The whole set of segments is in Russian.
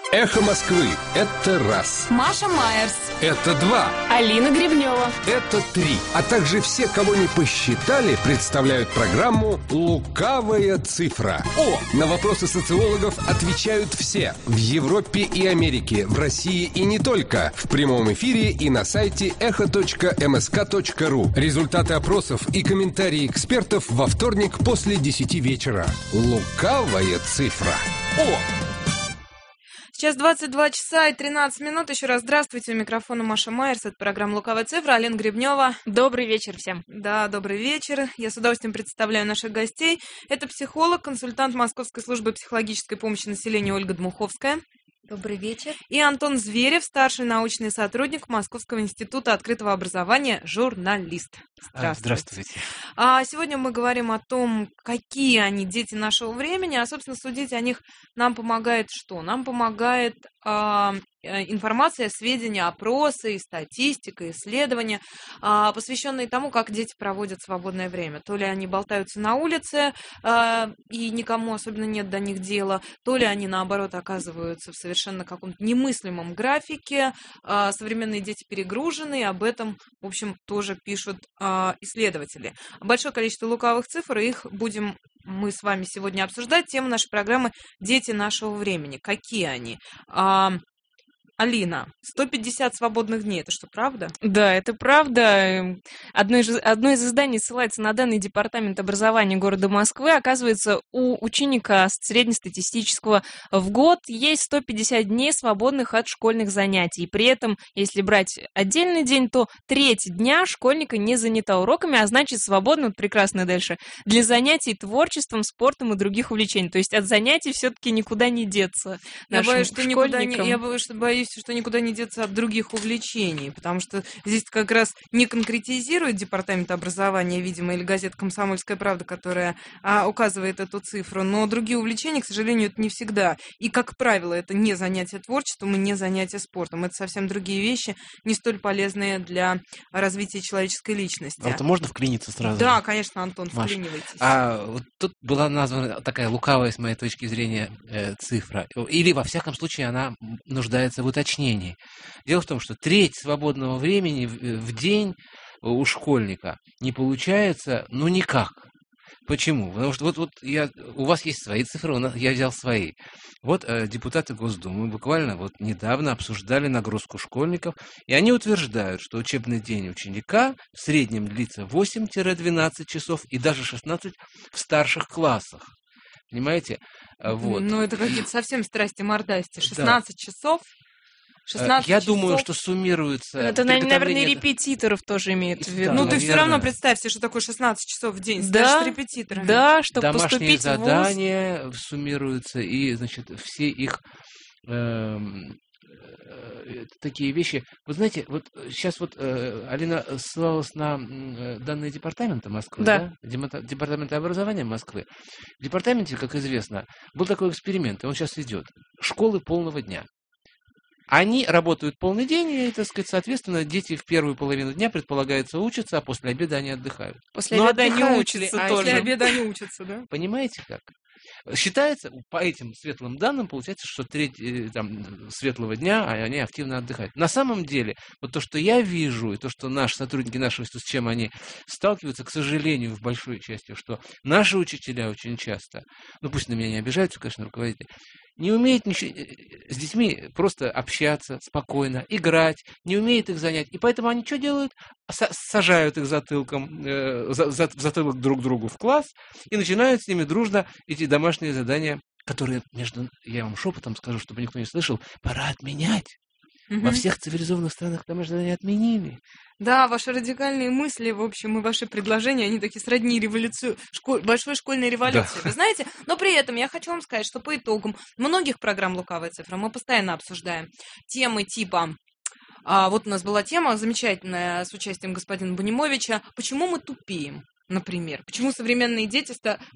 Эхо Москвы – это раз. Маша Майерс. Это два. Алина Гребнева. Это три. А также все, кого не посчитали, представляют программу «Лукавая цифра». На вопросы социологов отвечают все. В Европе и Америке, в России и не только. В прямом эфире и на сайте echo.msk.ru. Результаты опросов и комментарии экспертов во вторник после 10 вечера. «Лукавая цифра». Сейчас 22 часа и 13 минут. Еще раз здравствуйте. У микрофона Маша Майерс. Это программа «Лукавая цифра». Алина Гребнева. Добрый вечер всем. Да, добрый вечер. Я с удовольствием представляю наших гостей. Это психолог, консультант Московской службы психологической помощи населению Ольга Дмуховская. Добрый вечер. И Антон Зверев, старший научный сотрудник Московского института открытого образования, журналист. Здравствуйте. Сегодня мы говорим о том, какие они дети нашего времени, а, собственно, судить о них нам помогает что? Нам помогает информация, сведения, опросы, статистика, исследования, посвященные тому, как дети проводят свободное время. То ли они болтаются на улице, и никому особенно нет до них дела, то ли они, наоборот, оказываются в совершенно каком-то немыслимом графике. Современные дети перегружены, и об этом, в общем, тоже пишут исследователи. Большое количество лукавых цифр, и их будем мы с вами сегодня обсуждать. Тема нашей программы «Дети нашего времени». Какие они? Алина, 150 свободных дней, это что, правда? Да, это правда. Одно из изданий ссылается на данные Департамента образования города Москвы. Оказывается, у ученика среднестатистического в год есть 150 дней свободных от школьных занятий. При этом, если брать отдельный день, то треть дня школьника не занята уроками, а значит, свободно, прекрасно дальше, для занятий творчеством, спортом и других увлечений. То есть от занятий все-таки никуда не деться. Я боюсь, что никуда не деться от других увлечений, потому что здесь как раз не конкретизирует Департамент образования, видимо, или газета «Комсомольская правда», которая указывает эту цифру, но другие увлечения, к сожалению, это не всегда. И, как правило, это не занятие творчеством и не занятие спортом. Это совсем другие вещи, не столь полезные для развития человеческой личности. А вот можно вклиниться сразу? Да, конечно, Антон, Маш, вклинивайтесь. Вот тут была названа такая лукавая, с моей точки зрения, цифра. Или, во всяком случае, она нуждается в уточнении. Дело в том, что треть свободного времени в день у школьника не получается, никак. Почему? Потому что у вас есть свои цифры, я взял свои. Депутаты Госдумы буквально недавно обсуждали нагрузку школьников, и они утверждают, что учебный день ученика в среднем длится 8-12 часов и даже 16 в старших классах. Понимаете? Это какие-то совсем страсти-мордасти. 16 часов. 16 Я часов. думаю, что суммируется... Это, наверное, репетиторов тоже имеет в виду. Ты все равно представьте, что такое 16 часов в день. Да, с репетиторами. Да, чтобы домашние поступить задания в ВУЗ суммируются, и, все их такие вещи. Вы знаете, сейчас Алина ссылалась на данные Департамента Москвы, да? Департамента образования Москвы. В департаменте, как известно, был такой эксперимент, и он сейчас идет. Школы полного дня. Они работают полный день, и, соответственно, дети в первую половину дня, предполагается, учатся, а после обеда они отдыхают. После обеда они учатся тоже. После обеда они учатся, да? Понимаете как? Считается, по этим светлым данным, получается, что треть светлого дня они активно отдыхают. На самом деле, то, что я вижу, и то, что наши сотрудники нашего института, с чем они сталкиваются, к сожалению, в большой части, что наши учителя очень часто, пусть на меня не обижаются, конечно, руководители, не умеет с детьми просто общаться спокойно, играть, не умеет их занять. И поэтому они что делают? Сажают их затылком, затылок друг другу в класс и начинают с ними дружно эти домашние задания, которые, я вам шепотом скажу, чтобы никто не слышал, пора отменять. Во всех цивилизованных странах домашние задания отменили. Да, ваши радикальные мысли, в общем, и ваши предложения, они такие сродни большой школьной революции. Да. Вы знаете, но при этом я хочу вам сказать, что по итогам многих программ «Лукавая цифра» мы постоянно обсуждаем темы типа... у нас была тема замечательная с участием господина Бунимовича «Почему мы тупеем?». например? Почему современные дети,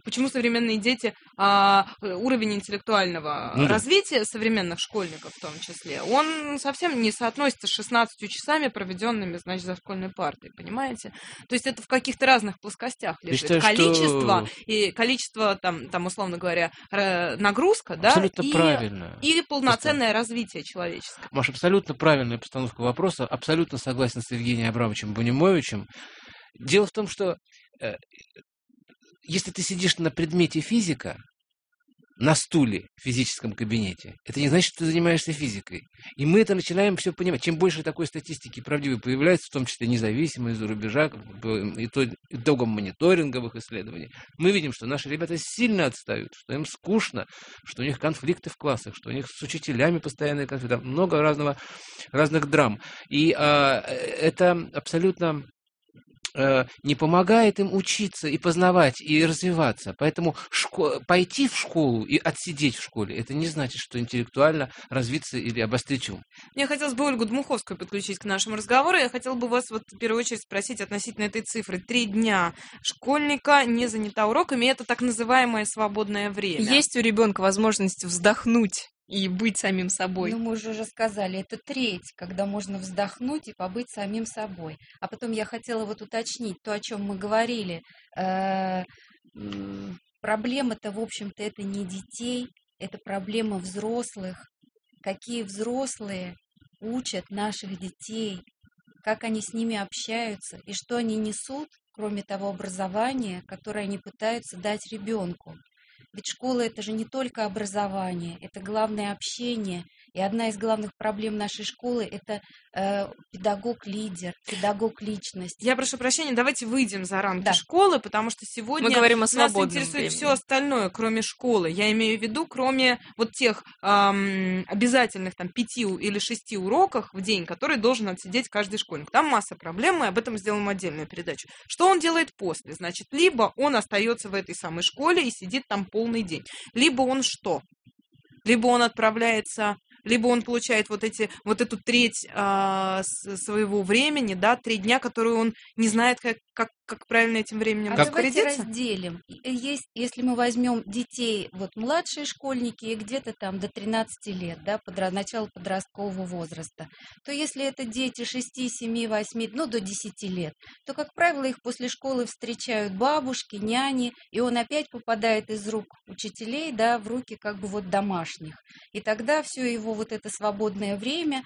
уровень интеллектуального Ну да. развития современных школьников в том числе, он совсем не соотносится с 16 часами, проведенными, значит, за школьной партой, понимаете? То есть это в каких-то разных плоскостях Я лежит. считаю, Количество, что и количество, там, условно говоря, нагрузка, да, абсолютно правильно. и полноценное развитие человеческое. Маш, абсолютно правильная постановка вопроса, абсолютно согласен с Евгением Абрамовичем Бунимовичем. Дело в том, что если ты сидишь на предмете физика, на стуле в физическом кабинете, это не значит, что ты занимаешься физикой. И мы это начинаем все понимать. Чем больше такой статистики правдивой появляется, в том числе независимой из-за рубежа, итогом мониторинговых исследований, мы видим, что наши ребята сильно отстают, что им скучно, что у них конфликты в классах, что у них с учителями постоянные конфликты, много разных драм. И это абсолютно не помогает им учиться и познавать, и развиваться. Поэтому пойти в школу и отсидеть в школе, это не значит, что интеллектуально развиться или обострить ум. Мне хотелось бы Ольгу Дмуховскую подключить к нашему разговору. Я хотела бы вас в первую очередь спросить относительно этой цифры. 3 дня школьника не занята уроками, это так называемое свободное время. Есть у ребенка возможность вздохнуть и быть самим собой. Ну, мы же уже сказали, это треть, когда можно вздохнуть и побыть самим собой. А потом я хотела вот уточнить то, о чем мы говорили. Проблема-то, в общем-то, это не детей, это проблема взрослых. Какие взрослые учат наших детей, как они с ними общаются и что они несут, кроме того образования, которое они пытаются дать ребенку. Ведь школа – это же не только образование, это главное общение. И одна из главных проблем нашей школы – это педагог-лидер, педагог-личность. Я прошу прощения, давайте выйдем за рамки Да. школы, потому что сегодня Мы говорим о нас свободном интересует времени. все остальное, кроме школы. Я имею в виду, кроме вот тех обязательных 5 или 6 уроков в день, которые должен отсидеть каждый школьник. Там масса проблем, мы об этом сделаем отдельную передачу. Что он делает после? Значит, либо он остается в этой самой школе и сидит там полный день, либо он что? Либо он отправляется, либо он получает вот эту треть своего времени, да, 3 дня, которые он не знает, как правильно этим временем Давайте распорядиться. разделим. Если мы возьмем детей, вот младшие школьники, и где-то там до 13 лет, да, начало подросткового возраста, то если это дети 6, 7, 8, до 10 лет, то, как правило, их после школы встречают бабушки, няни, и он опять попадает из рук учителей, да, в руки домашних. И тогда все его вот это свободное время,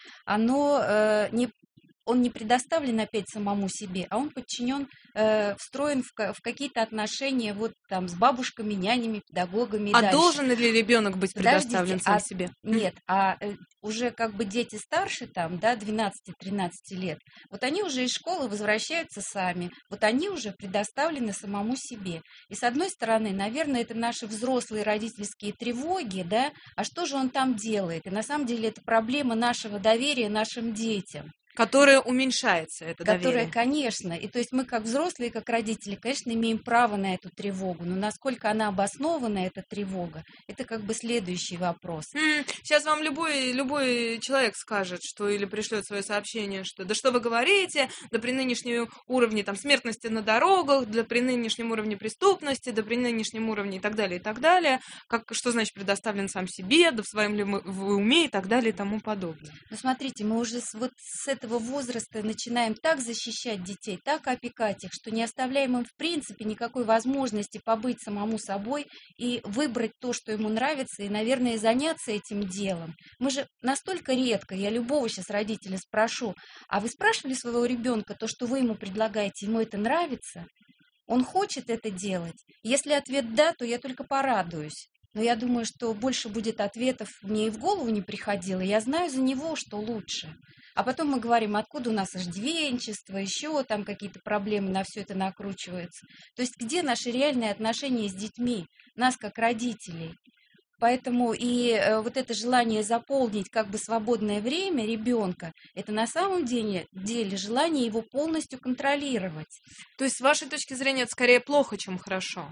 он не предоставлен опять самому себе, а он подчинен, встроен в какие-то отношения с бабушками, нянями, педагогами и А дальше. должен ли ребенок быть предоставлен Подождите, сам себе? Нет, уже дети старше, 12-13 лет, вот они уже из школы возвращаются сами, вот они уже предоставлены самому себе. И с одной стороны, наверное, это наши взрослые родительские тревоги, да, а что же он там делает? И на самом деле это проблема нашего доверия нашим детям. Которое уменьшается, это Которая, доверие. конечно, и то есть мы как взрослые, как родители, конечно, имеем право на эту тревогу, но насколько она обоснована, эта тревога, это следующий вопрос. Сейчас вам любой человек скажет, что или пришлет свое сообщение, что да что вы говорите, да при нынешнем уровне смертности на дорогах, да при нынешнем уровне преступности, да при нынешнем уровне и так далее, и так далее. Что значит предоставлен сам себе, да в своем ли вы уме и так далее и тому подобное. Ну, смотрите, мы уже с этого возраста начинаем так защищать детей, так опекать их, что не оставляем им в принципе никакой возможности побыть самому собой и выбрать то, что ему нравится, и, наверное, заняться этим делом. Мы же настолько редко, я любого сейчас родителя спрошу, а вы спрашивали своего ребенка то, что вы ему предлагаете, ему это нравится? Он хочет это делать? Если ответ «да», то я только порадуюсь. Но я думаю, что больше будет ответов, мне и в голову не приходило. Я знаю за него, что лучше. А потом мы говорим, откуда у нас иждивенчество, еще там какие-то проблемы, на все это накручиваются. То есть где наши реальные отношения с детьми, нас как родителей? Поэтому и вот это желание заполнить свободное время ребенка, это на самом деле желание его полностью контролировать. То есть, с вашей точки зрения, это скорее плохо, чем хорошо?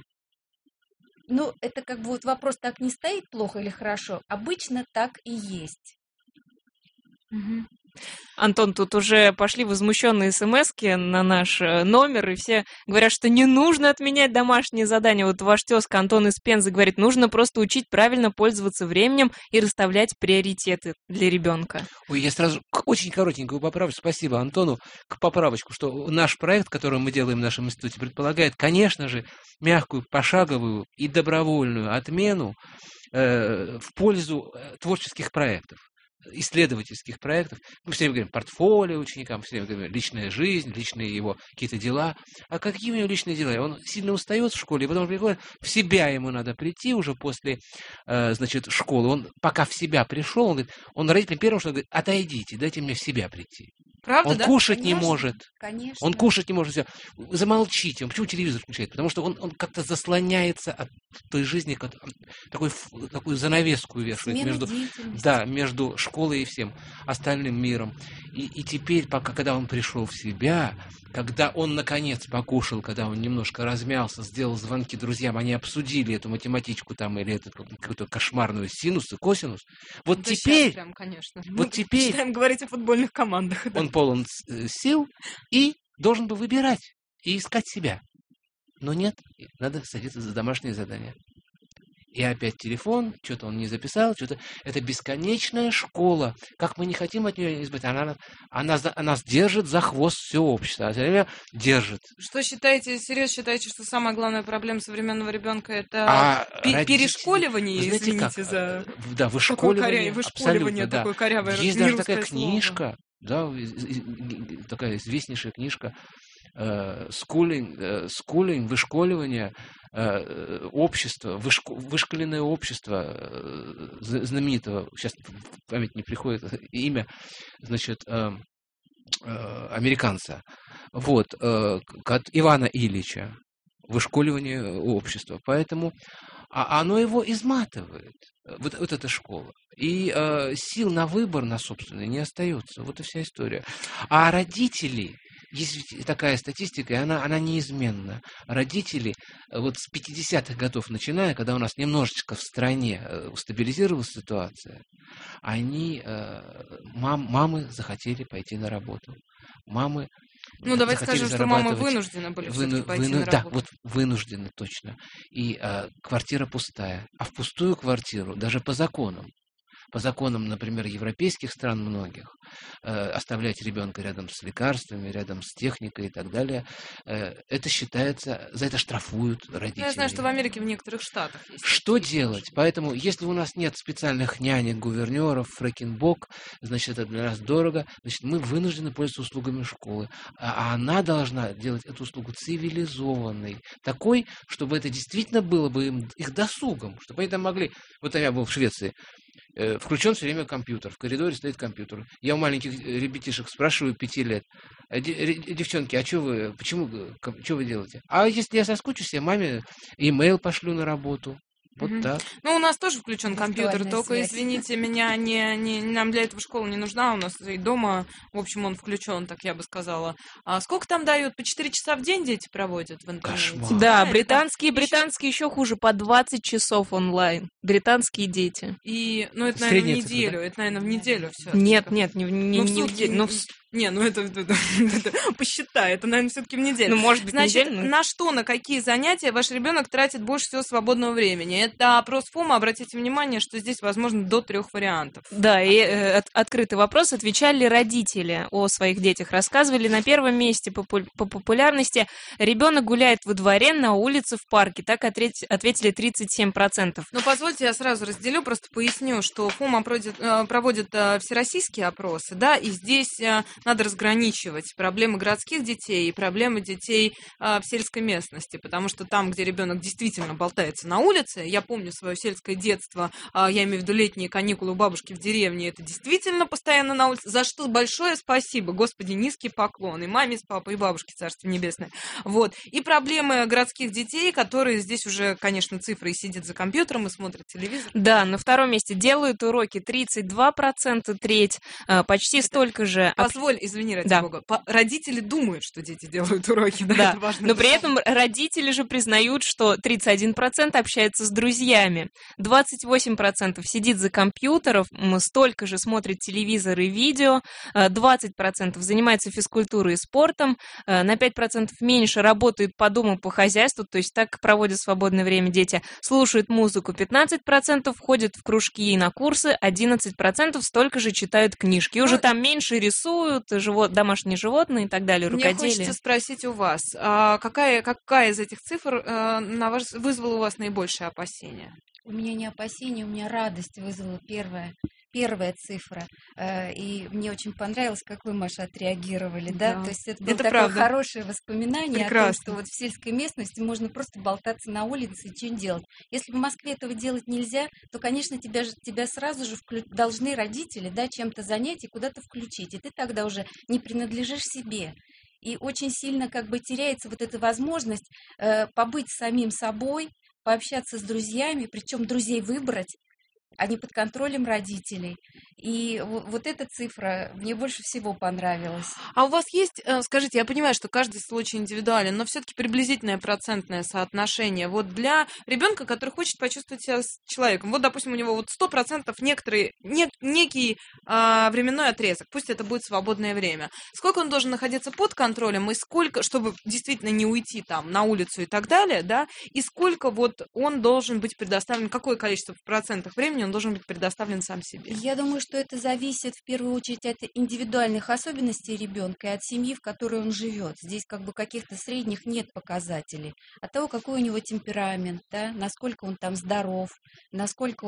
Ну, это вопрос так не стоит, плохо или хорошо. Обычно так и есть. Угу. Антон, тут уже пошли возмущенные смски на наш номер, и все говорят, что не нужно отменять домашние задания. Вот ваш тезка Антон из Пензы говорит, нужно просто учить правильно пользоваться временем и расставлять приоритеты для ребенка. Ой, я сразу очень коротенькую поправочку. Спасибо Антону к поправочку, что наш проект, который мы делаем в нашем институте, предполагает, конечно же, мягкую, пошаговую и добровольную отмену в пользу творческих проектов, исследовательских проектов. Мы все время говорим портфолио ученикам, все время говорим личная жизнь, личные его какие-то дела. А какие у него личные дела? Он сильно устает в школе, и потом приходит, в себя ему надо прийти уже после, школы. Он пока в себя пришел, он говорит, он родителям первым, что он говорит, отойдите, дайте мне в себя прийти. Правда, он да? кушать Конечно, не может. Конечно. Он кушать не может. Замолчите. Он почему телевизор включает? Потому что он как-то заслоняется от той жизни, такую занавеску вешает Смена между, деятельности. между школой и всем остальным миром. И теперь, когда он пришел в себя, когда он наконец покушал, когда он немножко размялся, сделал звонки друзьям, они обсудили эту математичку там или эту какую-то кошмарную синус и косинус. Вот Да теперь, щас прям, конечно. вот Мы теперь начинаем говорить о футбольных командах. Да. он полон сил и должен был выбирать и искать себя. Но нет, надо садиться за домашние задания. И опять телефон, что-то он не записал, что-то... Это бесконечная школа. Как мы не хотим от нее избавиться, она нас держит за хвост все общество. Она все время держит. Что считаете, серьезно считаете, что самая главная проблема современного ребенка это перешколивание, вы знаете, извините как? за Да, вышколивание. вышколивание, Да. такое корявое. Есть даже такая нерусское слово. книжка, да, такая известнейшая книжка, скулинг, вышколивание, общество, вышколенное общество знаменитого, сейчас в память не приходит имя, американца, Ивана Ильича, вышколивание общества. Поэтому оно его изматывает, вот эта школа. И сил на выбор, на собственный, не остается. Вот и вся история. А родители, есть такая статистика, и она неизменна. Родители вот с 50-х годов начиная, когда у нас немножечко в стране стабилизировалась ситуация, мамы захотели пойти на работу. Мамы давайте скажем, что мамы вынуждены были все-таки пойти на работу. Да, вот вынуждены точно. И квартира пустая. А в пустую квартиру, даже по законам, например, европейских стран многих, оставлять ребенка рядом с лекарствами, рядом с техникой и так далее, это считается, за это штрафуют родителей. Я знаю, что в Америке в некоторых штатах есть. Что делать? Поэтому, если у нас нет специальных нянек, гувернеров, фрэкинбок, значит, это для нас дорого, значит, мы вынуждены пользоваться услугами школы. А она должна делать эту услугу цивилизованной, такой, чтобы это действительно было бы их досугом, чтобы они там могли... Вот я был в Швеции, включен все время компьютер, в коридоре стоит компьютер. Я у маленьких ребятишек спрашиваю 5 лет, девчонки, а что вы делаете? А если я соскучусь, я маме имейл пошлю на работу. Вот так. У нас тоже включен компьютер, Виртуальная только, связь. извините меня, нам для этого школа не нужна, у нас и дома, в общем, он включен, так я бы сказала. А сколько там дают? По 4 часа в день дети проводят в интернете? Кошмар. Да, или британские еще хуже, по 20 часов онлайн. Британские дети. И, это, наверное, Средняя в цифра, неделю. да? Это, наверное, в неделю все. Нет, не в в сутки. неделю. Это посчитай, это, наверное, все-таки в неделю. Может быть, Значит, неделю. на какие занятия ваш ребенок тратит больше всего свободного времени? Это опрос ФОМа, обратите внимание, что здесь возможно до 3 вариантов. Да, и открытый вопрос. Отвечали ли родители о своих детях? Рассказывали на первом месте по популярности. Ребенок гуляет во дворе, на улице, в парке. Так ответили 37%. Позвольте, я сразу разделю, просто поясню, что ФОМа проводит всероссийские опросы, да, и здесь надо разграничивать проблемы городских детей и проблемы детей в сельской местности, потому что там, где ребенок действительно болтается на улице, я помню свое сельское детство, я имею в виду летние каникулы у бабушки в деревне, это действительно постоянно на улице, за что большое спасибо, Господи, низкий поклон, и маме с папой, и бабушке, Царствие Небесное. Вот. И проблемы городских детей, которые здесь уже, конечно, цифры и сидят за компьютером и смотрят телевизор. Да, на втором месте делают уроки 32%, треть, почти столько же. Позвольте Оль, извини, ради Да. бога, родители думают, что дети делают уроки, да? Да, это важно но при понимать. этом родители же признают, что 31% общается с друзьями, 28% сидит за компьютером, столько же смотрит телевизор и видео, 20% занимается физкультурой и спортом, на 5% меньше работают по дому, по хозяйству, то есть так проводят свободное время дети, слушают музыку 15%, ходят в кружки и на курсы, 11% столько же читают книжки. И уже там меньше рисуют, домашние животные и так далее, Мне рукоделие. хочется спросить у вас, какая из этих цифр вызвала у вас наибольшее опасение? У меня не опасение, у меня радость вызвала первая цифра. И мне очень понравилось, как вы, Маша, отреагировали. Да? Да. То есть это было Это такое правда. хорошее воспоминание о том, Прекрасно. что вот в сельской местности можно просто болтаться на улице и что-нибудь делать. Если в Москве этого делать нельзя, то, конечно, тебя сразу же должны родители, да, чем-то занять и куда-то включить. И ты тогда уже не принадлежишь себе. И очень сильно как бы теряется вот эта возможность побыть самим собой, пообщаться с друзьями, причем друзей выбрать, а не под контролем родителей. И вот эта цифра мне больше всего понравилась. А у вас есть, скажите, я понимаю, что каждый случай индивидуален, но все-таки приблизительное процентное соотношение вот для ребенка, который хочет почувствовать себя с человеком. Вот, допустим, у него вот 100% некий временной отрезок, пусть это будет свободное время. Сколько он должен находиться под контролем и сколько, чтобы действительно не уйти там на улицу и так далее, да, и сколько вот он должен быть предоставлен, какое количество в процентах времени он должен быть предоставлен сам себе? Я думаю, что это зависит в первую очередь от индивидуальных особенностей ребенка и от семьи, в которой он живет. Здесь как бы каких-то средних нет показателей. От того, какой у него темперамент, да, насколько он там здоров, насколько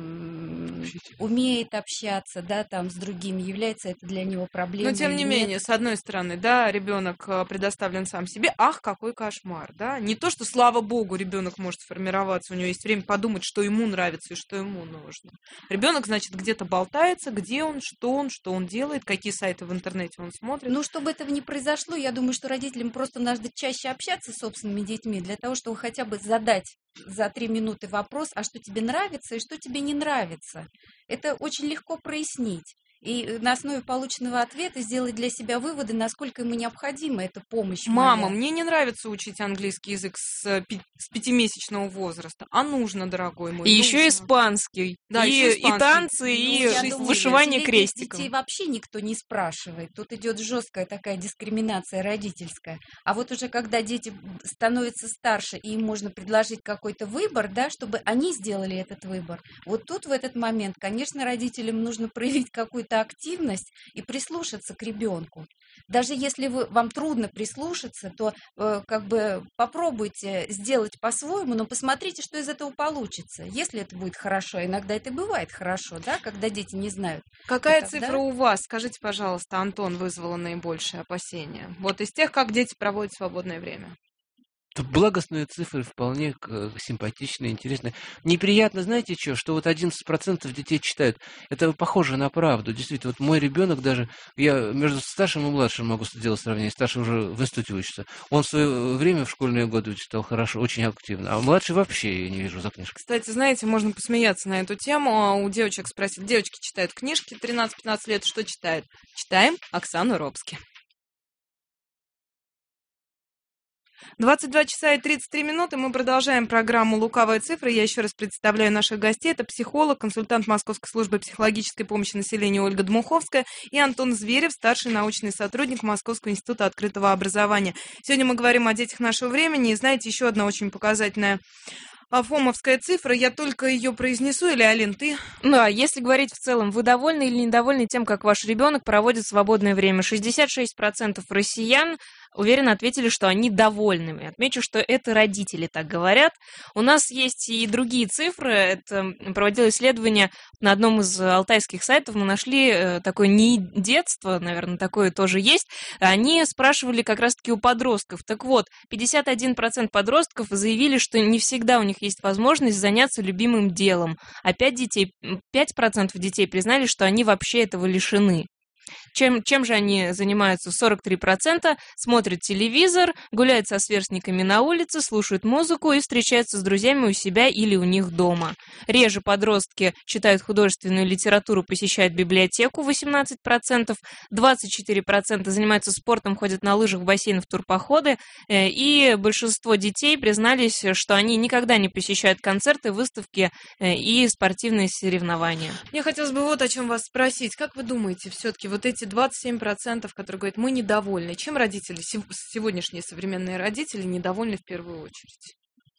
он умеет общаться, да, там с другими, является это для него проблемой. Но тем не менее, с одной стороны, да, ребенок предоставлен сам себе. Ах, какой кошмар, да? Не то, что, слава богу, ребенок может сформироваться, у него есть время подумать, что ему нравится и что ему нужно. Ребенок, значит, где-то болтается, где он, что он делает, какие сайты в интернете он смотрит. Ну, чтобы этого не произошло, я думаю, что родителям просто надо чаще общаться с собственными детьми для того, чтобы хотя бы задать за 3 минуты вопрос, а что тебе нравится и что тебе не нравится. Это очень легко прояснить. И на основе полученного ответа сделать для себя выводы, насколько ему необходима эта помощь. Мама, моя. мне не нравится учить английский язык с 5-месячного возраста. А нужно, дорогой мой. И еще нужно. испанский. Да, и, еще и испанский. танцы, Ну, и я думаю, вышивание 6-летних крестиком. детей вообще никто не спрашивает. Тут идет жесткая такая дискриминация родительская. А вот уже когда дети становятся старше, и им можно предложить какой-то выбор, да, чтобы они сделали этот выбор. Вот тут в этот момент, конечно, родителям нужно проявить какую-то активность и прислушаться к ребенку. Даже если вам трудно прислушаться, то как бы попробуйте сделать по-своему, но посмотрите, что из этого получится. Если это будет хорошо, иногда это бывает хорошо, да, когда дети не знают. Какая Это, цифра да? у вас? Скажите, пожалуйста, Антон, вызвала наибольшее опасение? Вот из тех, как дети проводят свободное время. Благостные цифры вполне симпатичные, интересные. Неприятно, знаете что вот 11% детей читают. Это похоже на правду. Действительно, вот мой ребенок даже, я между старшим и младшим могу сделать сравнение, старший уже в институте учится. Он в свое время в школьные годы читал хорошо, очень активно, а младший вообще я не вижу за книжкой. Кстати, знаете, можно посмеяться на эту тему. У девочек спросить. Девочки читают книжки 13-15 лет. Что читают? Читаем Оксану Робски. 22 часа и 33 минуты. Мы продолжаем программу «Лукавые цифры». Я еще раз представляю наших гостей. Это психолог, консультант Московской службы психологической помощи населению Ольга Дмуховская и Антон Зверев, старший научный сотрудник Московского института открытого образования. Сегодня мы говорим о детях нашего времени. И знаете, еще одна очень показательная фомовская цифра. Я только ее произнесу. Или, Алин, ты? Да, если говорить в целом, вы довольны или недовольны тем, как ваш ребенок проводит свободное время? 66% россиян уверенно ответили, что они довольны. Отмечу, что это родители так говорят. У нас есть и другие цифры. Это проводило исследование на одном из алтайских сайтов. Мы нашли такое не детство, наверное, такое тоже есть. Они спрашивали как раз-таки у подростков. Так вот, 51% подростков заявили, что не всегда у них есть возможность заняться любимым делом. А 5% детей признали, что они вообще этого лишены. Чем же они занимаются? 43% смотрят телевизор, гуляют со сверстниками на улице, слушают музыку и встречаются с друзьями у себя или у них дома. Реже подростки читают художественную литературу, посещают библиотеку 18%, 24% занимаются спортом, ходят на лыжах, в бассейн, в турпоходы, и большинство детей признались, что они никогда не посещают концерты, выставки и спортивные соревнования. Мне хотелось бы вот о чем вас спросить. Как вы думаете, все-таки вот эти 27%, которые говорят, мы недовольны, чем родители, сегодняшние современные родители недовольны в первую очередь?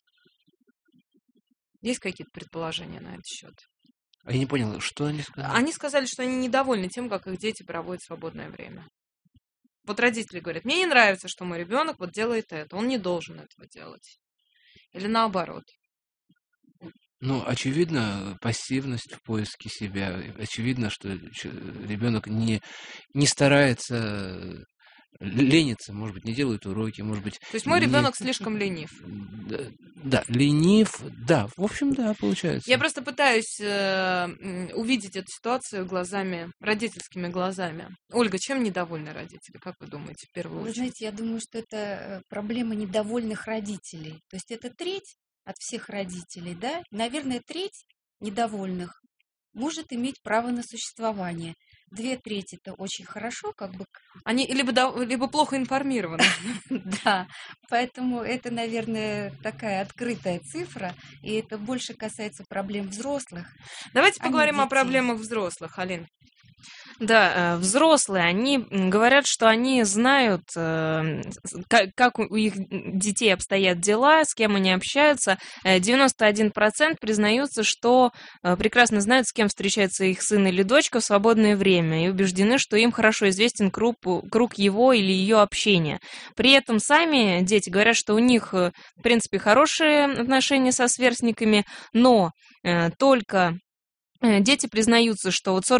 Есть какие-то предположения на этот счет? Я не понял, что они сказали? Они сказали, что они недовольны тем, как их дети проводят свободное время. Вот родители говорят, мне не нравится, что мой ребенок вот делает это, он не должен этого делать. Или наоборот. Ну, очевидно, пассивность в поиске себя. Очевидно, что ребенок не старается, ленится, может быть, не делает уроки, может быть... То есть мой ребенок слишком ленив. Да, ленив, да, в общем, да, получается. Я просто пытаюсь увидеть эту ситуацию глазами, родительскими глазами. Ольга, чем недовольны родители, как вы думаете, в первую Вы очередь? знаете, я думаю, что это проблема недовольных родителей. То есть это треть от всех родителей, да? Наверное, треть недовольных может иметь право на существование. 2/3 это очень хорошо, как бы. Они либо плохо информированы. Да, поэтому это, наверное, такая открытая цифра, и это больше касается проблем взрослых. Давайте а не поговорим о детей. проблемах взрослых, Алин. Да, взрослые, они говорят, что они знают, как у их детей обстоят дела, с кем они общаются. 91% признаются, что прекрасно знают, с кем встречается их сын или дочка в свободное время, и убеждены, что им хорошо известен круг его или ее общения. При этом сами дети говорят, что у них, в принципе, хорошие отношения со сверстниками, но только... Дети признаются, что вот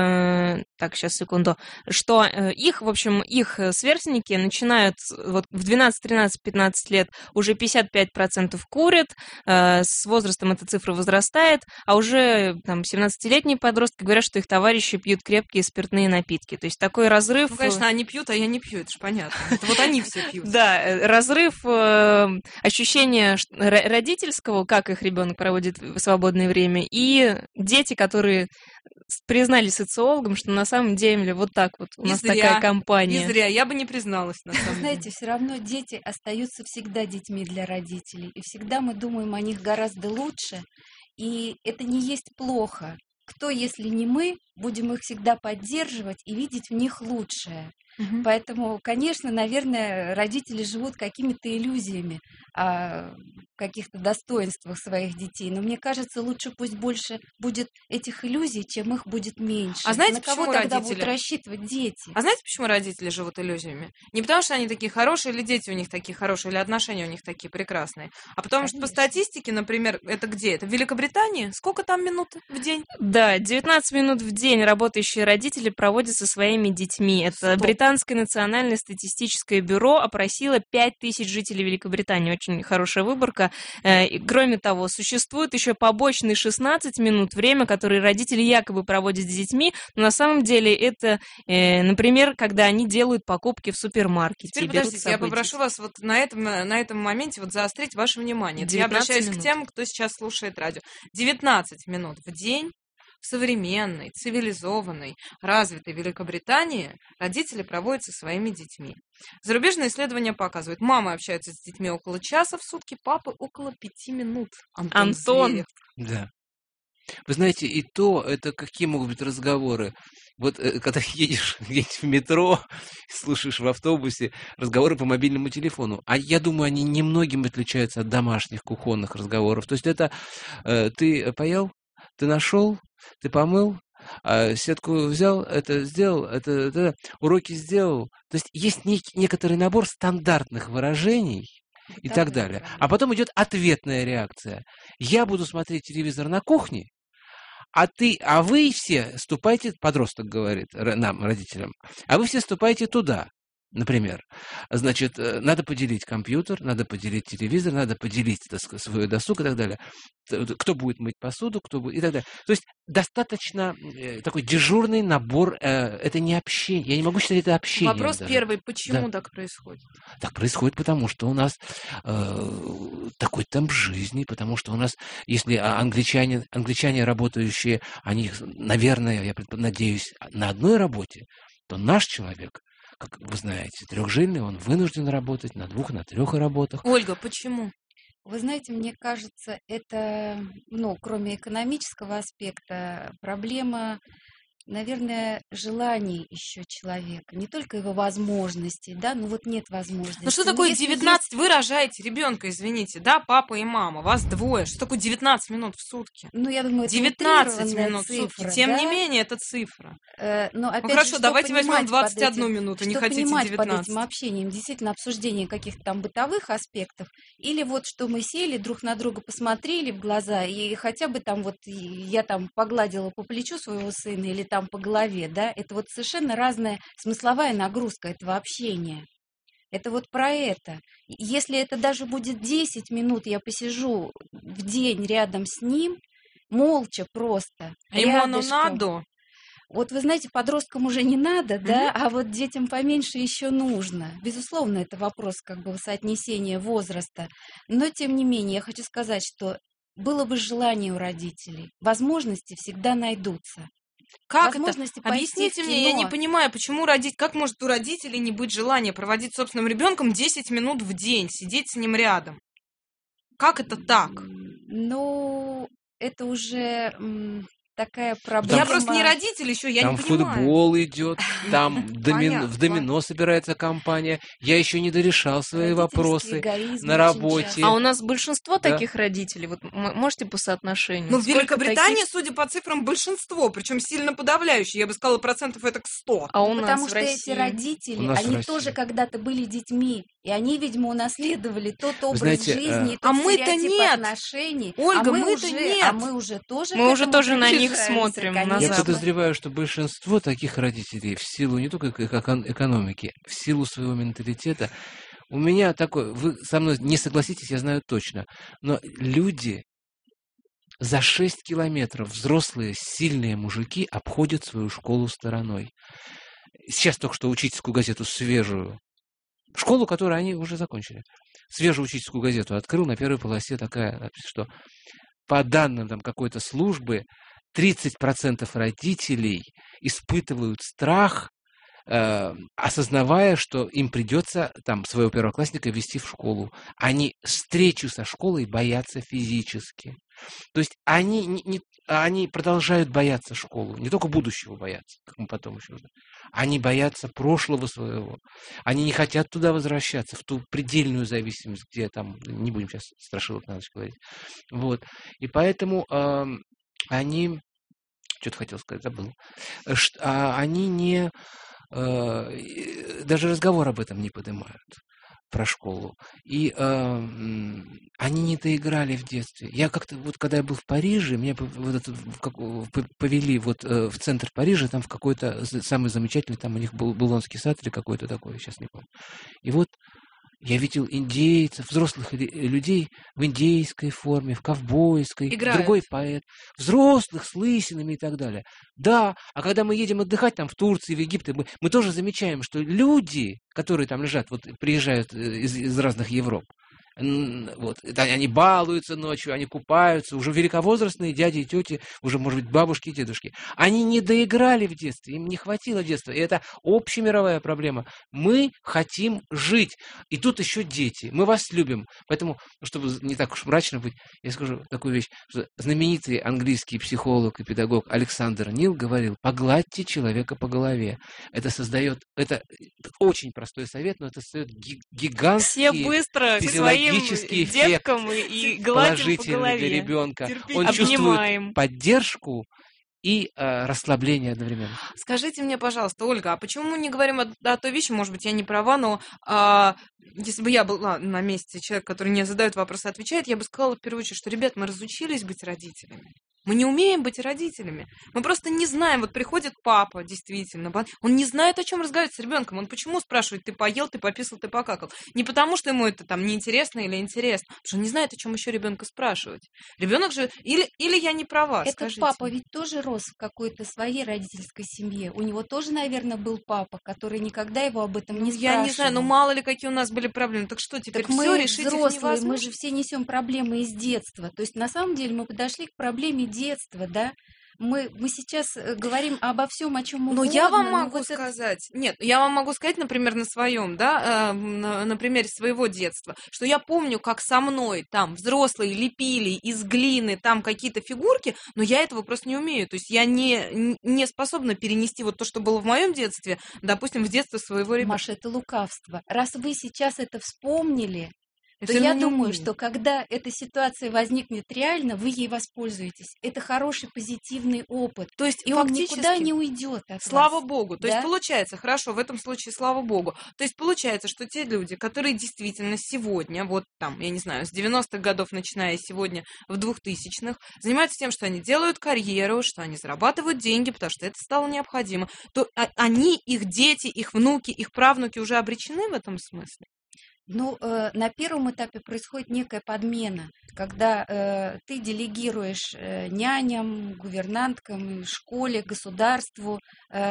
что их, в общем, их сверстники начинают вот в 12, 13, 15 лет уже 55% курят, с возрастом эта цифра возрастает, а уже там 17-летние подростки говорят, что их товарищи пьют крепкие спиртные напитки. То есть такой разрыв... Ну, конечно, они пьют, а я не пью, это же понятно. Это вот они все пьют. Да, разрыв ощущения родительского, как их ребенок проводит свободное время, и дети, которые признались социологам, что на самом деле вот так вот у нас такая компания. Не зря, я бы не призналась на самом деле. Знаете, все равно дети остаются всегда детьми для родителей, и всегда мы думаем о них гораздо лучше, и это не есть плохо. Кто, если не мы, будем их всегда поддерживать и видеть в них лучшее. Поэтому, конечно, наверное, родители живут какими-то иллюзиями о каких-то достоинствах своих детей. Но мне кажется, лучше пусть больше будет этих иллюзий, чем их будет меньше. А знаете, на кого почему тогда родители... будут рассчитывать дети? А знаете, почему родители живут иллюзиями? Не потому, что они такие хорошие, или дети у них такие хорошие, или отношения у них такие прекрасные, а потому что по Конечно. статистике, например, это где? Это в Великобритании? Сколько там минут в день? Да, 19 минут в день работающие родители проводят со своими детьми. Это Стоп. Британское национальное статистическое бюро опросило 5000 жителей Великобритании. Очень хорошая выборка. Кроме того, существует еще побочные 16 минут, время, которое родители якобы проводят с детьми, но на самом деле это, например, когда они делают покупки в супермаркете. Теперь берут с подождите, я собой попрошу вас вот на этом моменте вот заострить ваше внимание. Я 19 обращаюсь минут. к тем, кто сейчас слушает радио. 19 минут в день в современной, цивилизованной, развитой Великобритании родители проводят со своими детьми. Зарубежные исследования показывают, мамы общаются с детьми около часа в сутки, папы около 5 минут. Антон. Зверев. Да. Вы знаете, и то, это какие могут быть разговоры. Вот когда едешь где-нибудь в метро, слушаешь в автобусе разговоры по мобильному телефону. А я думаю, они немногим отличаются от домашних кухонных разговоров. То есть это ты поел, ты нашел, ты помыл, сетку взял, это сделал, это уроки сделал. То есть есть некоторый набор стандартных выражений и так далее. А потом идет ответная реакция. Я буду смотреть телевизор на кухне, а вы все ступайте, подросток говорит нам, родителям, а вы все ступайте туда. Например, значит, надо поделить компьютер, надо поделить телевизор, надо поделить, так сказать, свой досуг и так далее. Кто будет мыть посуду, кто будет и так далее. То есть достаточно такой дежурный набор, это не общение. Я не могу считать это общением. Вопрос даже. первый. Почему Да. так происходит? Так происходит, потому что у нас такой темп жизни, потому что у нас, если англичане, работающие, они, наверное, я надеюсь, на одной работе, то наш человек, как вы знаете, трехжильный, он вынужден работать на 2, на 3 работах. Ольга, почему? Вы знаете, мне кажется, это, кроме экономического аспекта, проблема, наверное, желаний еще человека, не только его возможностей, да, нет возможности. Ну что такое если 19? Вы рожаете ребенка, извините, да, папа и мама, вас двое. Что такое 19 минут в сутки? я думаю, это 19 утрированная минут в сутки. цифра, Тем да? не менее, это цифра. Но опять хорошо, же, что давайте возьмем понимать под 21 этим- минуту, не что хотите понимать 19. под этим общением? Действительно, обсуждение каких-то там бытовых аспектов, или что мы сели, друг на друга посмотрели в глаза, и хотя бы там я там погладила по плечу своего сына или там по голове, да, это совершенно разная смысловая нагрузка этого общения. Это про это. Если это даже будет 10 минут, я посижу в день рядом с ним, молча просто, А ему оно рядышком. надо? Вы знаете, подросткам уже не надо, да, а детям поменьше еще нужно. Безусловно, это вопрос соотнесения возраста. Но, тем не менее, я хочу сказать, что было бы желание у родителей, возможности всегда найдутся. Как это? Возможности пойти Объясните в мне, я не кино. понимаю, как может у родителей не быть желания проводить с собственным ребенком 10 минут в день, сидеть с ним рядом? Как это так? Это уже такая Я проблема. просто не родитель еще, я Там не понимаю. футбол идет, там Понятно. в домино собирается компания. Я еще не дорешал свои Родительский вопросы эгоизм на очень работе. часто. А у нас большинство Да. таких родителей, можете по соотношению? Ну, в Сколько Великобритании, таких? судя по цифрам, большинство, причем сильно подавляющее. Я бы сказала, процентов это к 100. А у нас Потому в что эти России? У родители, нас в они России. тоже когда-то были детьми, и они, видимо, унаследовали тот образ знаете, жизни, и а тот мы-то стереотип нет. отношений. Ольга, а мы мы-то уже, нет. А мы уже тоже Мы к уже этому тоже на них приближаемся, смотрим, на конечно. Я Запад. подозреваю, что большинство таких родителей в силу не только экономики, в силу своего менталитета, у меня такой, вы со мной не согласитесь, я знаю точно, но люди за 6 километров, взрослые, сильные мужики, обходят свою школу стороной. Сейчас только что учительскую газету свежую, школу, которую они уже закончили, свежую учительскую газету открыл, на первой полосе такая надпись, что по данным какой-то службы 30% родителей испытывают страх, осознавая, что им придется своего первоклассника вести в школу. Они встречу со школой боятся физически. То есть они продолжают бояться школу, не только будущего боятся, как мы потом еще узнаем. Они боятся прошлого своего. Они не хотят туда возвращаться, в ту предельную зависимость, где не будем сейчас страшилок на ночь говорить. Вот. И поэтому они, что-то хотел сказать, забыл, они не даже разговор об этом не поднимают, про школу. И они не доиграли в детстве. Я как-то, когда я был в Париже, меня повели в центр Парижа, там в какой-то самый замечательный, там у них был Булонский сад или какой-то такой, сейчас не помню. И я видел индейцев, взрослых людей в индейской форме, в ковбойской, Играют. Другой поэт, взрослых с лысинами и так далее. Да, а когда мы едем отдыхать в Турции, в Египте, мы тоже замечаем, что люди, которые там лежат, приезжают из разных Европ, они балуются ночью, они купаются, уже великовозрастные дяди и тети, уже, может быть, бабушки и дедушки. Они не доиграли в детстве, им не хватило детства. И это общемировая проблема. Мы хотим жить. И тут еще дети. Мы вас любим. Поэтому, чтобы не так уж мрачно быть, я скажу такую вещь, что знаменитый английский психолог и педагог Александр Нил говорил: погладьте человека по голове. Это очень простой совет, но это создает гигантские... Все быстро к своим деткам и гладим по голове. Для ребенка. Терпите. Он Обнимаем. чувствует поддержку и расслабление одновременно. Скажите мне, пожалуйста, Ольга, а почему мы не говорим о той вещи, может быть, я не права, но если бы я была на месте человека, который не задает вопросы, а отвечает, я бы сказала в первую очередь, что, ребят, мы разучились быть родителями. Мы не умеем быть родителями. Мы просто не знаем. Вот приходит папа, действительно, он не знает, о чем разговаривать с ребенком. Он почему спрашивает, ты поел, ты пописал, ты покакал? Не потому, что ему это там неинтересно или интересно, потому что он не знает, о чем еще ребенка спрашивать. Ребенок же... Или я не права, Этот скажите. папа ведь тоже рос в какой-то своей родительской семье. У него тоже, наверное, был папа, который никогда его об этом не спрашивал. Я не знаю, мало ли какие у нас были проблемы. Так что теперь Так все мы решить их взрослые, невозможно? мы же все несем проблемы из детства. То есть на самом деле мы подошли к проблеме детства, да? Мы сейчас говорим обо всем, о чем Но угодно. я вам но могу вот это- сказать, нет, я вам могу сказать, например, на своем, да, на примере своего детства, что я помню, как со мной там взрослые лепили из глины там какие-то фигурки, но я этого просто не умею. То есть я не способна перенести вот то, что было в моем детстве, допустим, в детство своего ребенка. Маша, это лукавство. Раз вы сейчас это вспомнили, Я то всё я равно не думаю, умею. что когда эта ситуация возникнет реально, вы ей воспользуетесь. Это хороший позитивный опыт. То есть И он фактически... никуда не уйдет от Слава вас. Богу. То Да? есть получается, хорошо, в этом случае слава Богу. То есть получается, что те люди, которые действительно сегодня, вот там, я не знаю, с 90-х годов, начиная сегодня в 2000-х, занимаются тем, что они делают карьеру, что они зарабатывают деньги, потому что это стало необходимо, то они, их дети, их внуки, их правнуки уже обречены в этом смысле? Ну, на первом этапе происходит некая подмена, когда ты делегируешь няням, гувернанткам, школе, государству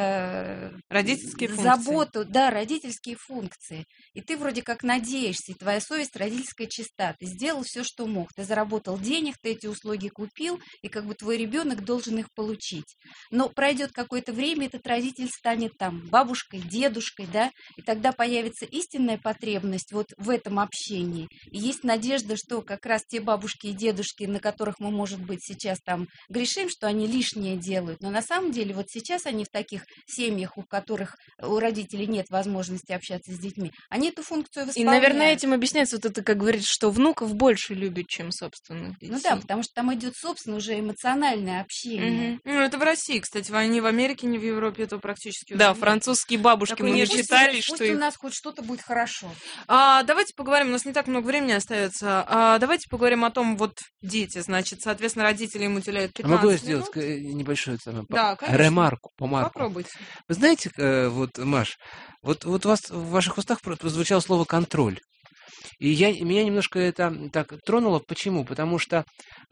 Родительские функции. заботу, да, родительские функции. И ты вроде как надеешься, и твоя совесть родительская чиста. Ты сделал все, что мог. Ты заработал денег, ты эти услуги купил, и как бы твой ребенок должен их получить. Но пройдет какое-то время, этот родитель станет там бабушкой, дедушкой, да, и тогда появится истинная потребность вот в этом общении. И есть надежда, что как раз те бабушки и дедушки, на которых мы, может быть, сейчас там грешим, что они лишнее делают, но на самом деле вот сейчас они в таких семьях, у которых у родителей нет возможности общаться с детьми, они эту функцию И, восполняют. наверное, этим объясняется вот это, как говорит, что внуков больше любят, чем собственных детей. Ну да, потому что там идет, собственно, уже эмоциональное общение. Мгм. Ну, это в России, кстати, ни в Америке, ни в Европе этого практически уже Да, нет. французские бабушки Такой мы нет. начитались, Пусть что у их... нас хоть что-то будет хорошо. Давайте поговорим, у нас не так много времени остается. Давайте поговорим о том, вот дети, значит, соответственно, родители им уделяют 15 Могу я минут. сделать небольшую Да, конечно. ремарку, помарку? Попробуйте. Вы знаете, вот, Маш, вот у вас в ваших устах прозвучало слово «контроль». И меня немножко это так тронуло. Почему? Потому что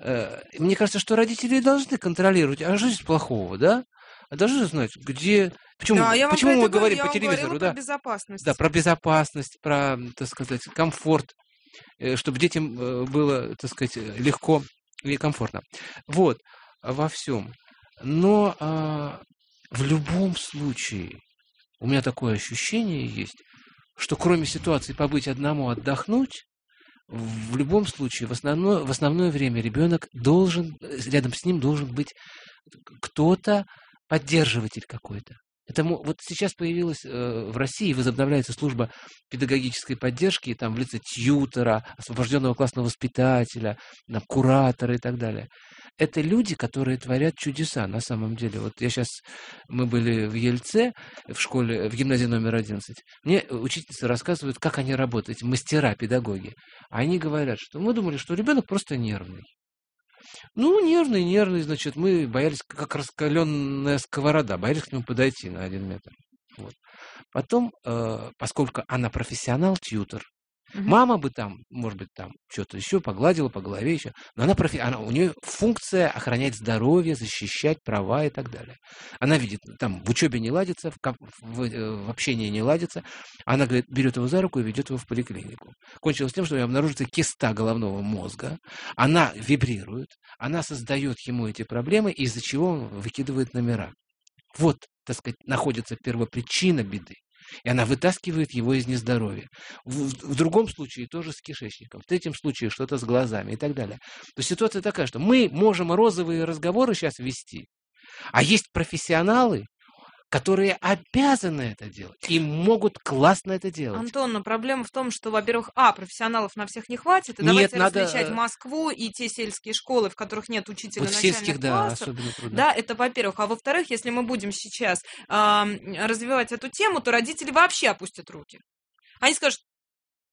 мне кажется, что родители должны контролировать. А что здесь плохого, да? А должны знать, где... Почему, Да, я вам почему про мы это говорим я по вам телевизору, говорила да? про безопасность. Да, про безопасность, про, так сказать, комфорт, чтобы детям было, так сказать, легко и комфортно. Вот, во всем. Но в любом случае, у меня такое ощущение есть, что кроме ситуации побыть одному, отдохнуть, в любом случае, в основное время ребенок должен, рядом с ним должен быть кто-то, поддерживатель какой-то. Вот сейчас появилась в России, возобновляется служба педагогической поддержки, там в лице тьютера, освобожденного классного воспитателя, там, куратора и так далее. Это люди, которые творят чудеса на самом деле. Вот мы были в Ельце, в школе, в гимназии номер 11. Мне учительницы рассказывают, как они работают, эти мастера, педагоги. Они говорят, что мы думали, что ребенок просто нервный. Ну, нервный, значит, мы боялись, как раскаленная сковорода, боялись к нему подойти на 1 метр. Вот. Потом, поскольку она профессионал, тьютер, мама бы там, может быть, там что-то еще погладила по голове еще, но у нее функция охранять здоровье, защищать права и так далее. Она видит, там в учебе не ладится, в общении не ладится, она, говорит, берет его за руку и ведет его в поликлинику. Кончилось тем, что у него обнаружится киста головного мозга, она вибрирует, она создает ему эти проблемы, из-за чего он выкидывает номера. Вот, так сказать, находится первопричина беды. И она вытаскивает его из нездоровья. В другом случае тоже с кишечником. В третьем случае что-то с глазами и так далее. То есть ситуация такая, что мы можем розовые разговоры сейчас вести, а есть профессионалы, которые обязаны это делать и могут классно это делать. Антон, но проблема в том, что, во-первых, профессионалов на всех не хватит, и Нет, давайте надо... различать Москву и те сельские школы, в которых нет учителя Вот в начальных сельских, да, классов. особенно трудно. Да, это во-первых. А во-вторых, если мы будем сейчас развивать эту тему, то родители вообще опустят руки. Они скажут,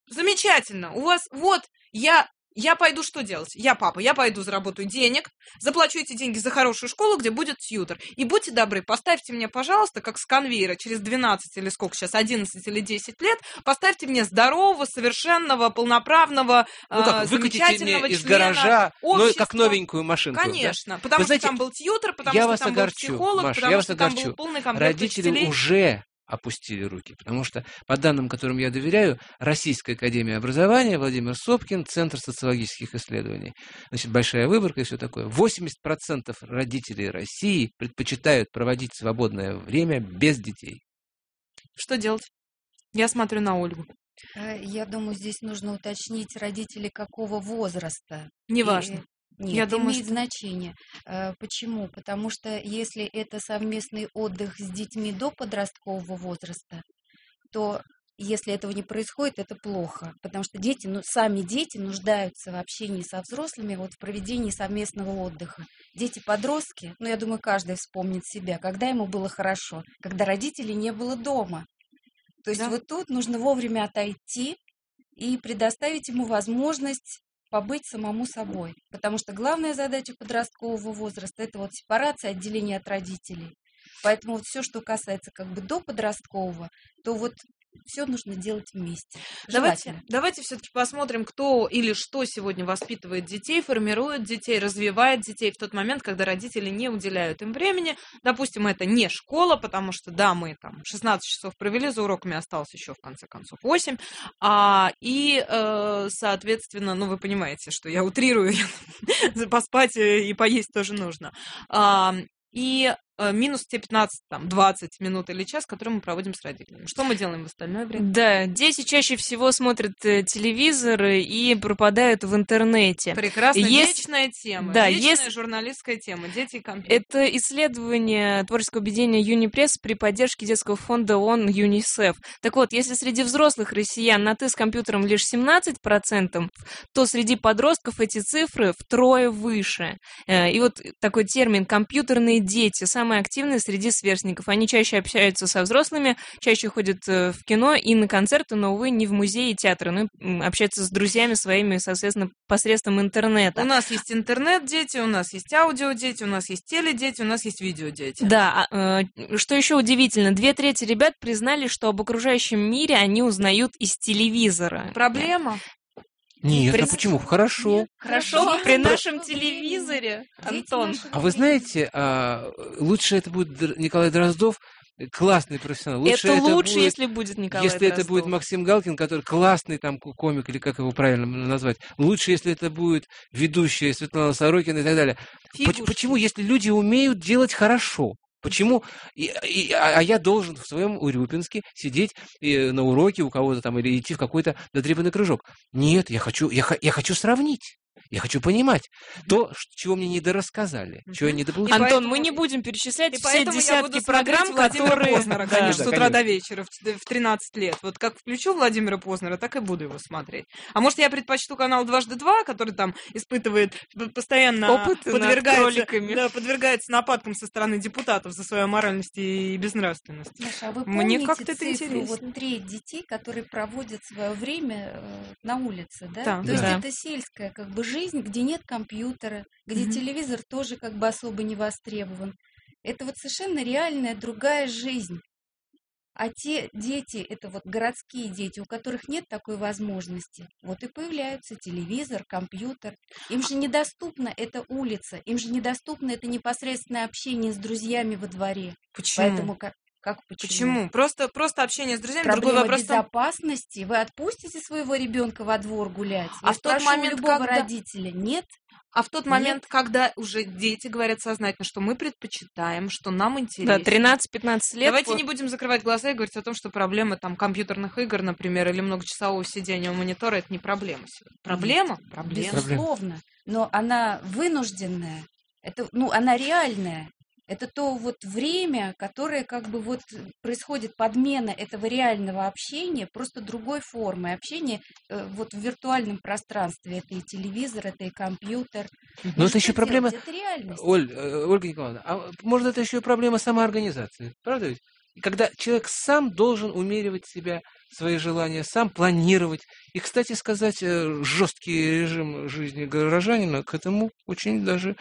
замечательно. У вас вот я пойду что делать? Я папа, я пойду заработаю денег, заплачу эти деньги за хорошую школу, где будет тьютор. И будьте добры, поставьте мне, пожалуйста, как с конвейера, через 12 или сколько сейчас, 11 или 10 лет, поставьте мне здорового, совершенного, полноправного, выкатите замечательного мне из члена гаража, общества. Как новенькую машинку. Конечно, потому что там был тьютор, потому что там был психолог, Маш, потому что там был полный комплект Родители учителей. уже опустили руки, потому что, по данным, которым я доверяю, Российская академия образования, Владимир Сопкин, Центр социологических исследований, значит, большая выборка и все такое. 80% родителей России предпочитают проводить свободное время без детей. Что делать? Я смотрю на Ольгу. Я думаю, здесь нужно уточнить, родители какого возраста. Неважно. Нет, Я думаю, имеет значение. Почему? Потому что если это совместный отдых с детьми до подросткового возраста, то если этого не происходит, это плохо. Потому что дети, сами дети нуждаются в общении со взрослыми, в проведении совместного отдыха. Дети-подростки, я думаю, каждый вспомнит себя, когда ему было хорошо, когда родителей не было дома. То есть вот тут нужно вовремя отойти и предоставить ему возможность побыть самому собой. Потому что главная задача подросткового возраста – это сепарация, отделение от родителей. Поэтому все, что касается до подросткового, то все нужно делать вместе. Давайте все-таки посмотрим, кто или что сегодня воспитывает детей, формирует детей, развивает детей в тот момент, когда родители не уделяют им времени. Допустим, это не школа, потому что, мы 16 часов провели, за уроками осталось еще, в конце концов, 8. Соответственно, вы понимаете, что я утрирую, поспать и поесть тоже нужно. И минус те 15-20 минут или час, которые мы проводим с родителями. Что мы делаем в остальное время? Да, дети чаще всего смотрят телевизор и пропадают в интернете. Прекрасно, вечная тема, да, вечная журналистская тема, дети и компьютер. Это исследование творческого объединения Юнипресс при поддержке детского фонда ООН ЮНИСЕФ. Так вот, если среди взрослых россиян на «ты» с компьютером лишь 17%, то среди подростков эти цифры втрое выше. И такой термин «компьютерные дети» самые активные среди сверстников. Они чаще общаются со взрослыми, чаще ходят в кино и на концерты, но, увы, не в музеи и театры, общаются с друзьями своими, соответственно, посредством интернета. У нас есть интернет-дети, у нас есть аудио-дети, у нас есть теледети, у нас есть видео-дети. Да, что еще удивительно, 2/3 ребят признали, что об окружающем мире они узнают из телевизора. Проблема? Нет, а почему? Хорошо. Хорошо, при нашем телевизоре, Антон. А вы знаете, лучше это будет Николай Дроздов, классный профессионал. Лучше это лучше, если будет Николай Если Дроздов. это будет Максим Галкин, который классный комик, или как его правильно назвать. Лучше, если это будет ведущая Светлана Сорокина и так далее. Почему? Если люди умеют делать хорошо. Почему? А я должен в своем Урюпинске сидеть на уроке у кого-то или идти в какой-то дотребанный кружок. Нет, я хочу сравнить. Я хочу понимать то, чего мне недорассказали, чего я недополучил. Антон, мы не будем перечислять все десятки программ, которые... Познера, конечно, с утра до вечера в 13 лет. Как включу Владимира Познера, так и буду его смотреть. А может, я предпочту канал «Дважды два», который испытывает постоянно... Опыт над кроликами. Подвергается нападкам со стороны депутатов за свою аморальность и безнравственность. Маша, а вы Мне помните как-то это цифру, интересно. треть детей, которые проводят свое время на улице, да? Да. То есть Да. это сельская жизнь, где нет компьютера, где телевизор тоже особо не востребован. Это совершенно реальная другая жизнь. А те дети, это городские дети, у которых нет такой возможности, и появляются телевизор, компьютер. Им же недоступна эта улица, им же недоступно это непосредственное общение с друзьями во дворе. Почему? Поэтому почему? Просто общение с друзьями. Проблема Другой вопрос в том, безопасности. Вы отпустите своего ребенка во двор гулять? А Я в тот спрошу у момент, любого когда- родителя. Нет? А в тот момент, когда уже дети говорят сознательно, что мы предпочитаем, что нам Да, интересно. 13-15 лет. Давайте не будем закрывать глаза и говорить о том, что проблема компьютерных игр, например, или многочасового сидения у монитора — это не проблема. Проблема? Проблема. Безусловно. Но она вынужденная. Это, она реальная. Это то время, которое происходит подмена этого реального общения просто другой формы общения в виртуальном пространстве. Это и телевизор, это и компьютер. Но это еще проблема... Это реальность. Ольга Николаевна, а может, это еще и проблема самоорганизации, правда ведь? Когда человек сам должен умеривать себя свои желания, сам планировать. И, кстати сказать, жесткий режим жизни горожанина к этому очень даже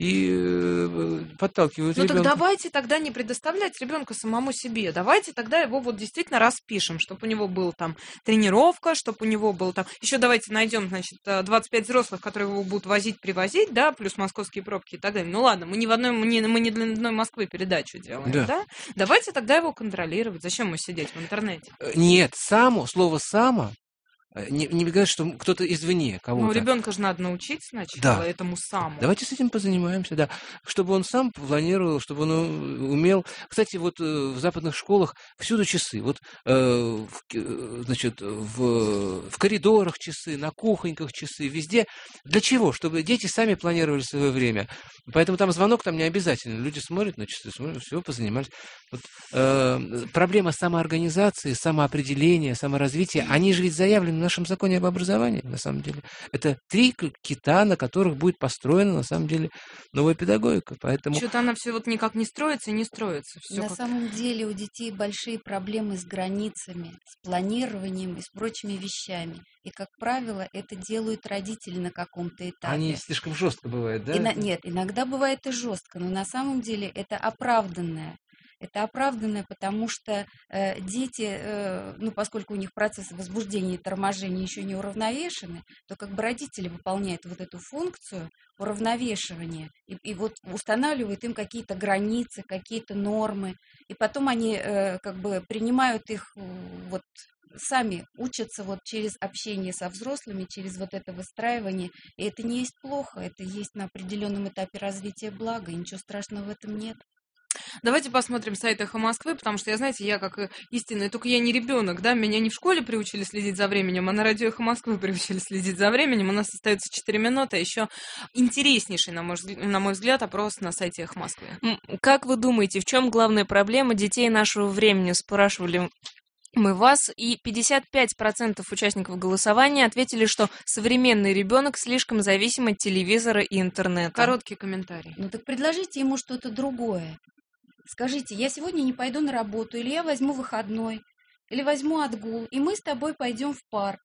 и подталкивают Ну так ребенка. давайте тогда не предоставлять ребенка самому себе. Давайте тогда его вот действительно распишем, чтобы у него был там тренировка, чтобы у него был там... Еще давайте найдем, значит, 25 взрослых, которые его будут возить, привозить, да, плюс московские пробки и так далее. Ну ладно, мы не для одной Москвы передачу делаем, да? Давайте тогда его контролировать. Зачем мы сидеть в интернете? Нет, слово «само» не говорит, что кто-то извне кого-то. Ну, ребенка же надо научить сначала этому самому. Давайте с этим позанимаемся, да. Чтобы он сам планировал, чтобы он умел. Кстати, вот в западных школах всюду часы. Вот, значит, в коридорах часы, на кухоньках часы, везде. Для чего? Чтобы дети сами планировали свое время. Поэтому там звонок там не обязательно. Люди смотрят на часы, смотрят, все, позанимались. Вот, проблема самоорганизации, самоопределения, саморазвития, они же ведь заявлены в нашем законе об образовании, на самом деле. Это 3 кита, на которых будет построена, на самом деле, новая педагогика. Поэтому... Что-то она все вот никак не строится и не строится. Всё На самом деле у детей большие проблемы с границами, с планированием и с прочими вещами. И, как правило, это делают родители на каком-то этапе. Они слишком жестко бывают, да? Нет, иногда бывает и жестко, но на самом деле это оправданное. Это оправданное, потому что дети, ну, поскольку у них процессы возбуждения и торможения еще не уравновешены, то как бы родители выполняют вот эту функцию уравновешивания и вот устанавливают им какие-то границы, какие-то нормы, и потом они как бы принимают их вот сами учатся вот через общение со взрослыми, через вот это выстраивание. И это не есть плохо, это есть на определенном этапе развития блага, и ничего страшного в этом нет. Давайте посмотрим сайт «Эхо Москвы», потому что я, знаете, я как истинная, только я не ребенок, да, меня не в школе приучили следить за временем, а на радио «Эхо Москвы» приучили следить за временем. У нас остается 4 минуты, а еще интереснейший, на мой взгляд, опрос на сайте «Эхо Москвы». Как вы думаете, в чем главная проблема детей нашего времени, спрашивали мы вас, и 55% участников голосования ответили, что современный ребенок слишком зависим от телевизора и интернета. Короткий комментарий. Ну так предложите ему что-то другое. Скажите, я сегодня не пойду на работу, или я возьму выходной, или возьму отгул, и мы с тобой пойдем в парк.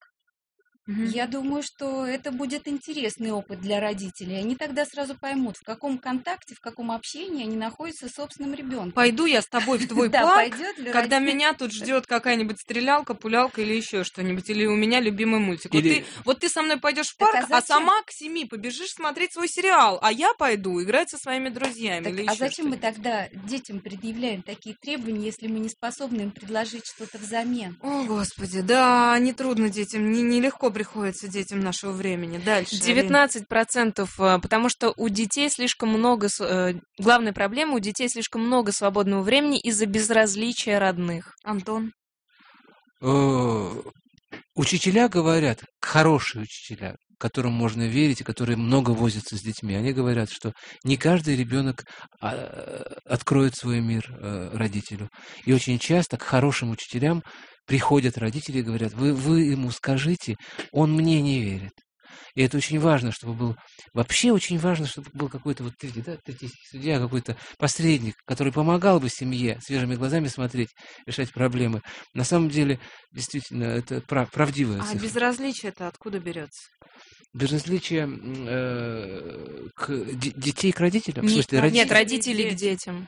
Я думаю, что это будет интересный опыт для родителей. Они тогда сразу поймут, в каком контакте, в каком общении они находятся с собственным ребенком. Пойду я с тобой в твой парк, когда меня тут ждет какая-нибудь стрелялка, пулялка или еще что-нибудь, или у меня любимый мультик. Вот ты со мной пойдешь в парк, а сама к 7 побежишь смотреть свой сериал, а я пойду играть со своими друзьями. А зачем мы тогда детям предъявляем такие требования, если мы не способны им предложить что-то взамен? О, Господи, да, нетрудно детям, нелегко приходится детям нашего времени. Дальше. 19%, потому что у детей слишком много... Главная проблема, у детей слишком много свободного времени из-за безразличия родных. Антон? Учителя говорят, хорошие учителя, которым можно верить и которые много возятся с детьми, они говорят, что не каждый ребенок откроет свой мир родителю. И очень часто к хорошим учителям приходят родители и говорят, вы ему скажите, он мне не верит. И это очень важно, чтобы был... Вообще очень важно, чтобы был какой-то вот третий судья, какой-то посредник, который помогал бы семье свежими глазами смотреть, решать проблемы. На самом деле, действительно, это правдивая цифра. А безразличие-то откуда берется? Безразличие детей к родителям? В смысле, нет, родителей к детям.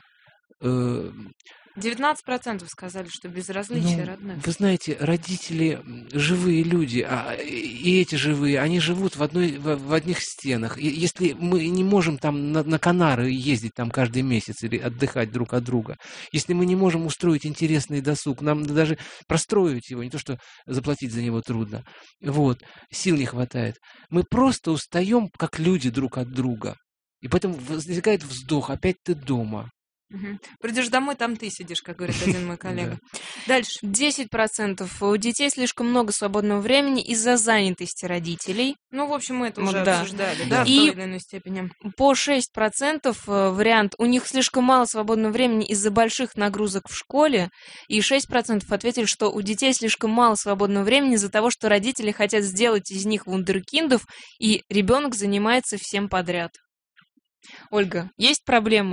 19% сказали, что безразличие родных. Вы знаете, родители живые люди, и эти живые, они живут в одних стенах. И если мы не можем там на Канары ездить там каждый месяц или отдыхать друг от друга, если мы не можем устроить интересный досуг, нам даже простроить его, не то что заплатить за него трудно, вот, сил не хватает. Мы просто устаем, как люди друг от друга. И поэтому возникает вздох, опять ты дома. Придешь домой, там ты сидишь, как говорит один мой коллега. Дальше. 10% у детей слишком много свободного времени из-за занятости родителей. Ну, в общем, мы это уже обсуждали, да, в той или иной степени. По 6% вариант, у них слишком мало свободного времени из-за больших нагрузок в школе, и 6% ответили, что у детей слишком мало свободного времени из-за того, что родители хотят сделать из них вундеркиндов, и ребенок занимается всем подряд. Ольга, есть проблемы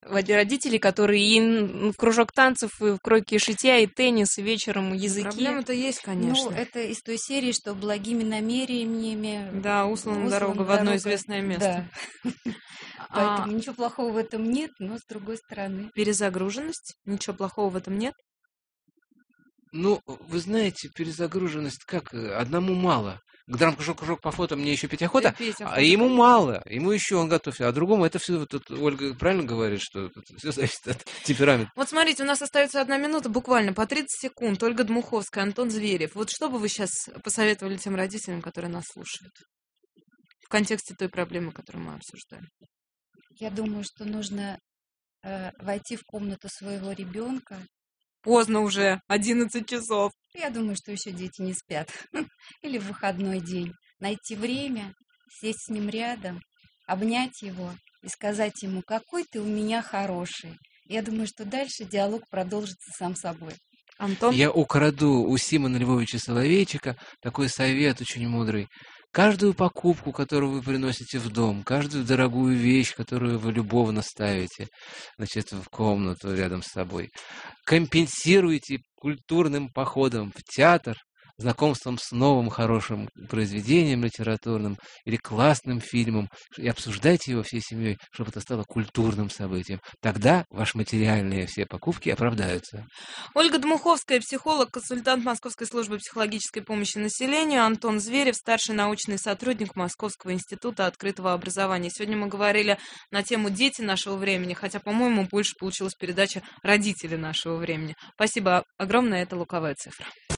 родителей, которые и в кружок танцев, и в кройке и шитья, и теннис, и вечером языки. Проблема-то есть, конечно. Ну, это из той серии, что благими намерениями... Да, услана дорога в одно известное место. Да. Поэтому ничего плохого в этом нет, но с другой стороны. Перезагруженность? Ничего плохого в этом нет? Ну, вы знаете, перезагруженность как? Одному мало. К драм-кружок по фото мне еще петь охота, а ему мало, ему еще он готов. А другому это все, тут Ольга правильно говорит, что все зависит от темперамента. Вот смотрите, у нас остается 1 минута, буквально по 30 секунд. Ольга Дмуховская, Антон Зверев. Вот что бы вы сейчас посоветовали тем родителям, которые нас слушают? В контексте той проблемы, которую мы обсуждаем. Я думаю, что нужно войти в комнату своего ребенка. Поздно уже, 11 часов. Я думаю, что еще дети не спят. Или в выходной день. Найти время, сесть с ним рядом, обнять его и сказать ему, какой ты у меня хороший. Я думаю, что дальше диалог продолжится сам собой. Антон? Я украду у Симона Львовича Соловейчика такой совет очень мудрый. Каждую покупку, которую вы приносите в дом, каждую дорогую вещь, которую вы любовно ставите, значит, в комнату рядом с собой, компенсируйте культурным походом в театр, знакомством с новым хорошим произведением литературным или классным фильмом, и обсуждайте его всей семьей, чтобы это стало культурным событием. Тогда ваши материальные все покупки оправдаются. Ольга Дмуховская, психолог, консультант Московской службы психологической помощи населению, Антон Зверев, старший научный сотрудник Московского института открытого образования. Сегодня мы говорили на тему «Дети нашего времени», хотя, по-моему, больше получилась передача «Родители нашего времени». Спасибо огромное, это «Луковая цифра».